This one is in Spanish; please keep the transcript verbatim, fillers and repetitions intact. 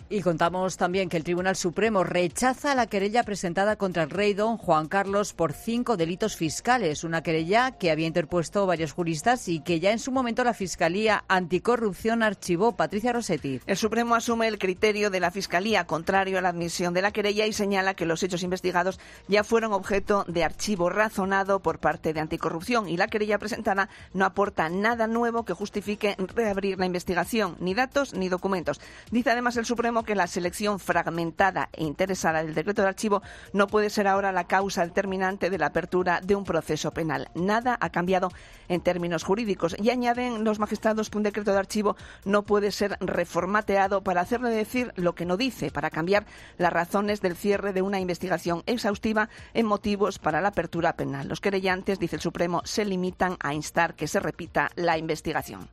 Y contamos también que el Tribunal Supremo rechaza la querella presentada contra el rey don Juan Carlos por cinco delitos fiscales, una querella que había interpuesto varios juristas y que ya en su momento la Fiscalía Anticorrupción archivó. Patricia Rossetti. El Supremo asume el criterio de la Fiscalía, contrario a la admisión de la querella, y señala que los hechos investigados ya fueron objeto de archivo razonado por parte de Anticorrupción y la querella presentada no aporta nada nuevo que justifique reabrir la investigación, ni datos ni documentos. Dice además el Supremo que la selección fragmentada e interesada del decreto de archivo no puede ser ahora la causa determinante de la apertura de un proceso penal. Nada ha cambiado en términos jurídicos y añaden los magistrados que un decreto de archivo no puede ser reformateado para hacerle decir lo que no dice, para cambiar las razones del cierre de una investigación exhaustiva en motivos para la apertura penal. Los querellantes, dice el Supremo, se limitan a instar que se repita la investigación.